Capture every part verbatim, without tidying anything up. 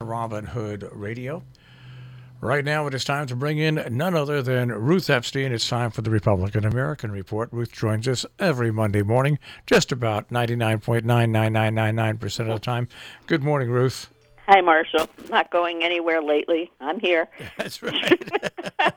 Robin Hood Radio. Right now, it is time to bring in none other than Ruth Epstein. It's time for the Republican American Report. Ruth joins us every Monday morning, just about ninety-nine point nine nine nine nine nine percent of the time. Good morning, Ruth. Hi, Marshall. Not going anywhere lately. I'm here. That's right.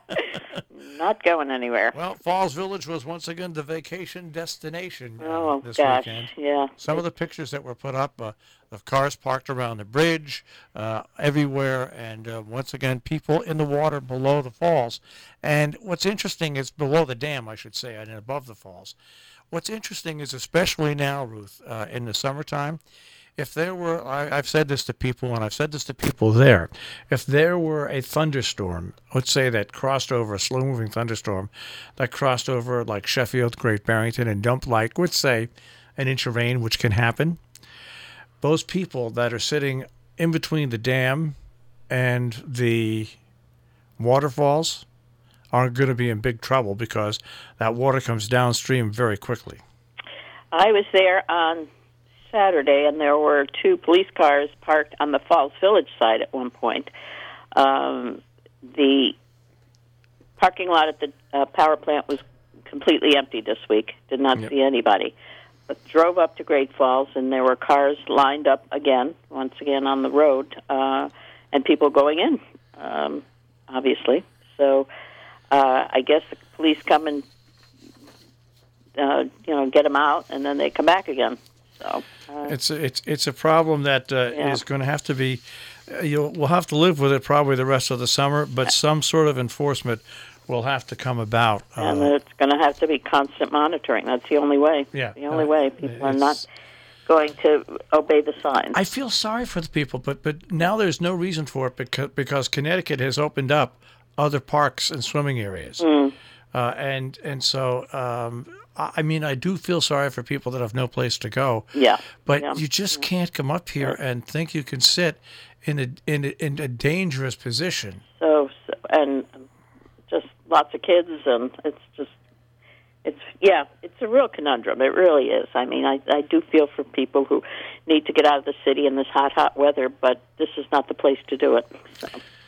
Not going anywhere. Well, Falls Village was once again the vacation destination uh, oh, this gosh. weekend. Yeah. Some of the pictures that were put up uh, of cars parked around the bridge, uh, everywhere, and uh, once again, people in the water below the falls. And what's interesting is below the dam, I should say, and above the falls. What's interesting is, especially now, Ruth, uh, in the summertime, if there were, I, I've said this to people, and I've said this to people there, if there were a thunderstorm, let's say that crossed over, a slow-moving thunderstorm, that crossed over like Sheffield, Great Barrington, and dumped like, let's say, an inch of rain, which can happen, those people that are sitting in between the dam and the waterfalls are going to be in big trouble because that water comes downstream very quickly. I was there on Saturday, and there were two police cars parked on the Falls Village side at one point. Um, the parking lot at the uh, power plant was completely empty this week. Did not yep. see anybody. But drove up to Great Falls, and there were cars lined up again, once again on the road, uh, and people going in, um, obviously. So uh, I guess the police come and uh, you know get them out, and then they come back again. So, uh, it's a, it's it's a problem that uh, yeah. is going to have to be. Uh, you'll we'll have to live with it probably the rest of the summer, but some sort of enforcement will have to come about. Uh, and it's going to have to be constant monitoring. That's the only way. Yeah, the only uh, way. People are not going to obey the signs. I feel sorry for the people, but but now there's no reason for it because because Connecticut has opened up other parks and swimming areas, mm. uh, and and so. Um, I mean, I do feel sorry for people that have no place to go. Yeah. But yeah. you just can't come up here yeah. and think you can sit in a in a, in a dangerous position. So, so and just lots of kids, and it's just it's yeah, it's a real conundrum. It really is. I mean, I I do feel for people who need to get out of the city in this hot, hot weather, but this is not the place to do it. So,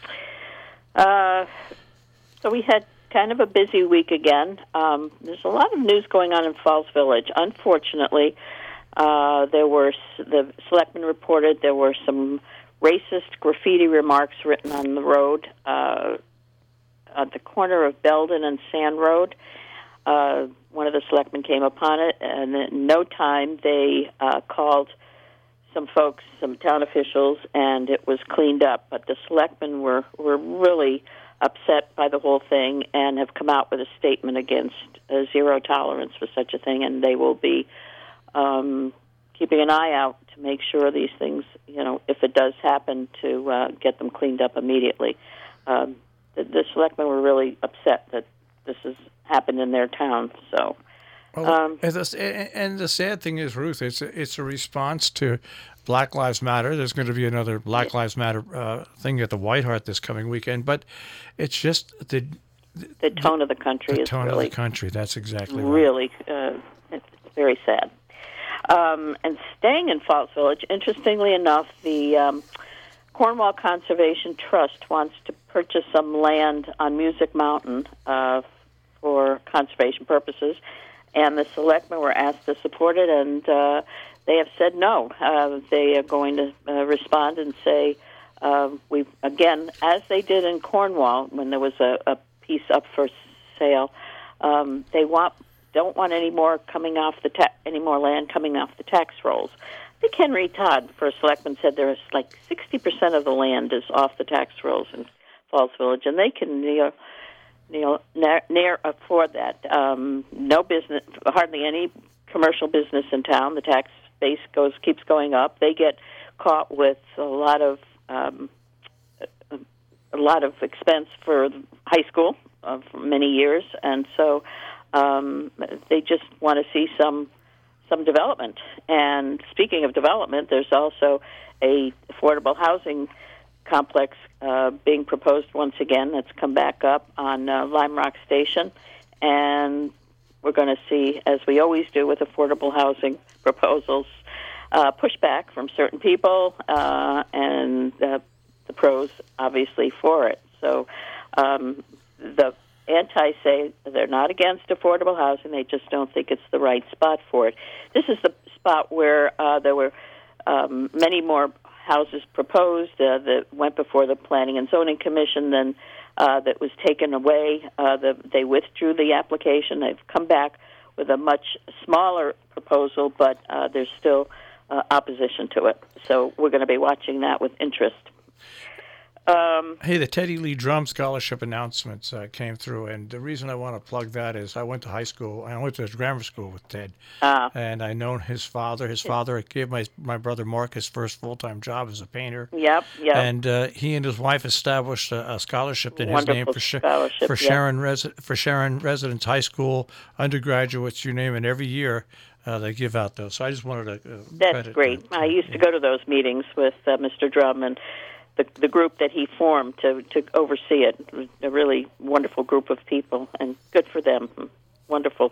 uh, so we had kind of a busy week again. Um, there's a lot of news going on in Falls Village. Unfortunately, uh, there were the selectmen reported there were some racist graffiti remarks written on the road uh, at the corner of Belden and Sand Road. Uh, one of the selectmen came upon it, and in no time they uh, called some folks, some town officials, and it was cleaned up. But the selectmen were, were really upset by the whole thing and have come out with a statement against uh, zero tolerance for such a thing, and they will be um, keeping an eye out to make sure these things, you know, if it does happen, to uh, get them cleaned up immediately. Um, the, the selectmen were really upset that this has happened in their town, so... Well, um, and, the, and the sad thing is, Ruth, it's a, it's a response to Black Lives Matter. There's going to be another Black Lives Matter uh, thing at the White Hart this coming weekend, but it's just the the, the tone of the country the is tone really, of the country. That's exactly really right. uh, it's very sad. Um, and staying in Falls Village, interestingly enough, the um, Cornwall Conservation Trust wants to purchase some land on Music Mountain uh, for conservation purposes. And the selectmen were asked to support it, and uh, they have said no. Uh, they are going to uh, respond and say, uh, we again, as they did in Cornwall when there was a, a piece up for sale, um, they want don't want any more coming off the ta- any more land coming off the tax rolls. I think Henry Todd, first selectman, said there's like sixty percent of the land is off the tax rolls in Falls Village, and they can you know, you know, near, near afford that. Um, no business, hardly any commercial business in town. The tax base goes keeps going up. They get caught with a lot of um, a lot of expense for high school uh, for many years, and so um, they just want to see some some development. And speaking of development, there's also a affordable housing complex uh, being proposed once again. That's come back up on uh, Lime Rock Station, and we're going to see, as we always do with affordable housing proposals, uh, pushback from certain people, uh, and uh, pros, obviously, for it. So um, the anti say they're not against affordable housing. They just don't think it's the right spot for it. This is the spot where uh, there were um, many more houses proposed uh, that went before the Planning and Zoning Commission, then uh, that was taken away. Uh, the, they withdrew the application. They've come back with a much smaller proposal, but uh, there's still uh, opposition to it. So we're going to be watching that with interest. Um, hey, the Teddy Lee Drum Scholarship announcements uh, came through, and the reason I want to plug that is I went to high school. I went to grammar school with Ted, uh, and I know his father. His father gave my my brother Mark his first full-time job as a painter. Yep, yep. And uh, he and his wife established a, a scholarship in his name for, Sh- for yeah. Sharon Resi- for Sharon residents, high school, undergraduates, you name it. Every year uh, they give out those. So I just wanted to. Uh, That's great. To, I used to go to those meetings with uh, Mister Drum and the the group that he formed to, to oversee it. It was a really wonderful group of people, and good for them. Wonderful.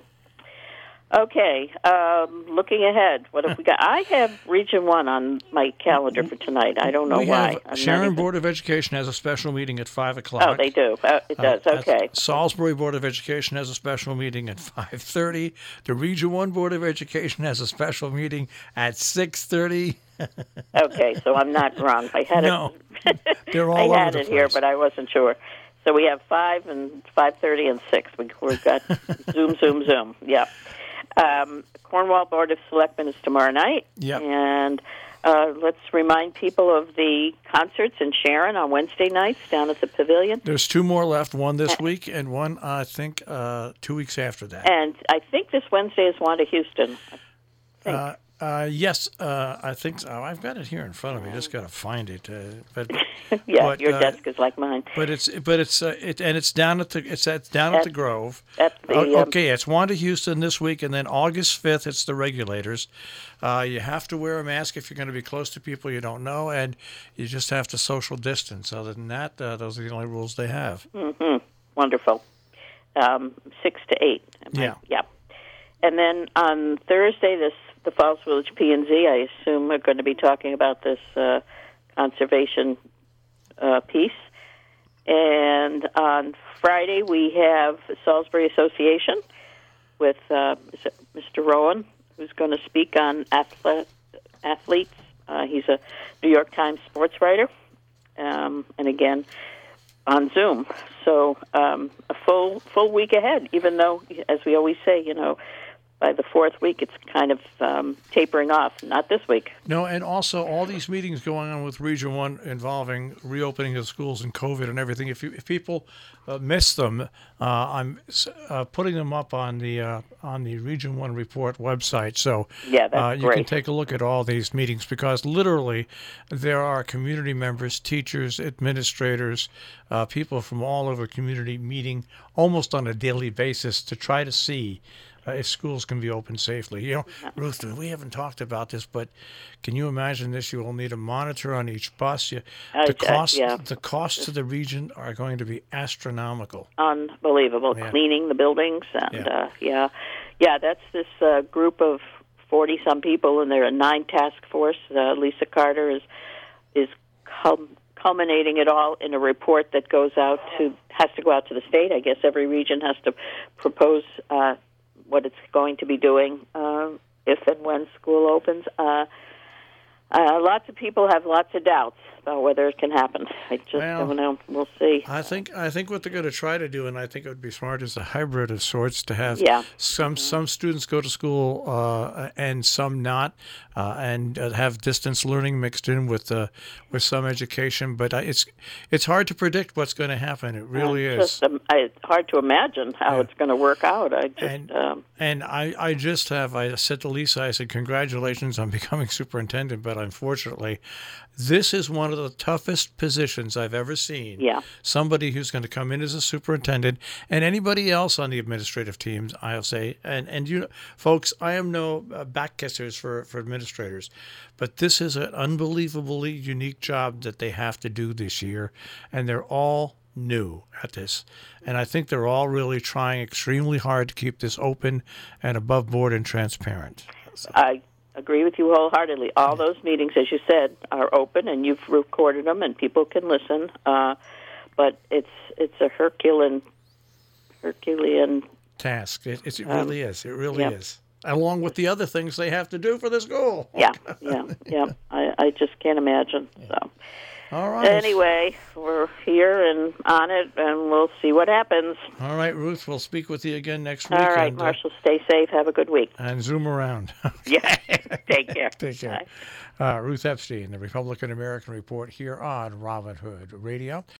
Okay, um, looking ahead, what have we got? I have Region One on my calendar for tonight. I don't know we why. Have Sharon Board of Education has a special meeting at five o'clock. Oh, they do. Uh, it does. Uh, okay. Salisbury Board of Education has a special meeting at five thirty. The Region One Board of Education has a special meeting at six thirty. Okay, so I'm not wrong. I had no, it. they're all I over had the it place. here, but I wasn't sure. So we have five and five thirty and six. We, we've got zoom, zoom, zoom. Yeah. Um, Cornwall Board of Selectmen is tomorrow night. Yep. And uh, let's remind people of the concerts in Sharon on Wednesday nights down at the Pavilion. There's two more left, one this week and one, uh, I think, uh, two weeks after that. And I think this Wednesday is Wanda Houston. I think. Uh, uh, yes, uh, I think so. I've got it here in front of me. Just got to find it. Uh, but yeah, but, your uh, desk is like mine. But it's but it's uh, it and it's down at the it's at down at, at the Grove. At the, uh, um, okay, it's Wanda Houston this week, and then August fifth it's the Regulators. Uh, you have to wear a mask if you're going to be close to people you don't know, and you just have to social distance. Other than that, uh, those are the only rules they have. Mm-hmm. Wonderful. Um, six to eight. Yeah. Yeah. And then on Thursday, this the Falls Village P and Z, I assume, are going to be talking about this uh, conservation uh, piece. And on Friday, we have Salisbury Association with uh, Mister Rowan, who's going to speak on athlete, athletes. Uh, he's a New York Times sports writer. Um, and again, on Zoom. So um, a full full week ahead, even though, as we always say, you know, by the fourth week, it's kind of um, tapering off. Not this week. No, and also all these meetings going on with Region One involving reopening of schools and COVID and everything. If you, if people uh, miss them, uh, I'm uh, putting them up on the uh, on the Region One Report website. So yeah, that's uh, you great. can take a look at all these meetings because literally there are community members, teachers, administrators, uh, people from all over community meeting almost on a daily basis to try to see Uh, if schools can be open safely. You know, Ruth, we haven't talked about this, but can you imagine this? You will need a monitor on each bus. You, Uh, the cost, yeah. the costs to the region are going to be astronomical. Unbelievable. Yeah. Cleaning the buildings. And, Yeah. uh, yeah. Yeah, that's this uh, group of forty-some people, and they're a nine task force. Uh, Lisa Carter is is cul- culminating it all in a report that goes out to, has to go out to the state. I guess every region has to propose uh, what it's going to be doing uh, if and when school opens. Uh, uh, lots of people have lots of doubts about whether it can happen. I just Well, don't know. We'll see. I think I think what they're going to try to do, and I think it would be smart, is a hybrid of sorts to have Yeah. some some students go to school uh, and some not, uh, and uh, have distance learning mixed in with uh, with some education. But I, it's it's hard to predict what's going to happen. It really Uh, is. Just, um, I, it's hard to imagine how Yeah. it's going to work out. I just, And- um, And I, I just have, I said to Lisa, I said, congratulations on becoming superintendent, but unfortunately, this is one of the toughest positions I've ever seen. Yeah. Somebody who's going to come in as a superintendent, and anybody else on the administrative teams, I'll say, and, and you folks, I am no uh, back kissers for, for administrators, but this is an unbelievably unique job that they have to do this year, and they're all new at this. And I think they're all really trying extremely hard to keep this open and above board and transparent. So, I agree with you wholeheartedly. All those meetings, as you said, are open, and you've recorded them, and people can listen. Uh, but it's it's a Herculean Herculean task. It, it, it um, really is. It really yeah. is. Along with the other things they have to do for the school. Yeah, yeah, yeah. I, I just can't imagine. So. All right. Anyway, we're here and on it, and we'll see what happens. All right, Ruth. We'll speak with you again next week. All right, and, Marshall. Uh, stay safe. Have a good week. And zoom around. Yeah. Take care. Take care. Uh, Ruth Epstein, the Republican American Report here on Robin Hood Radio.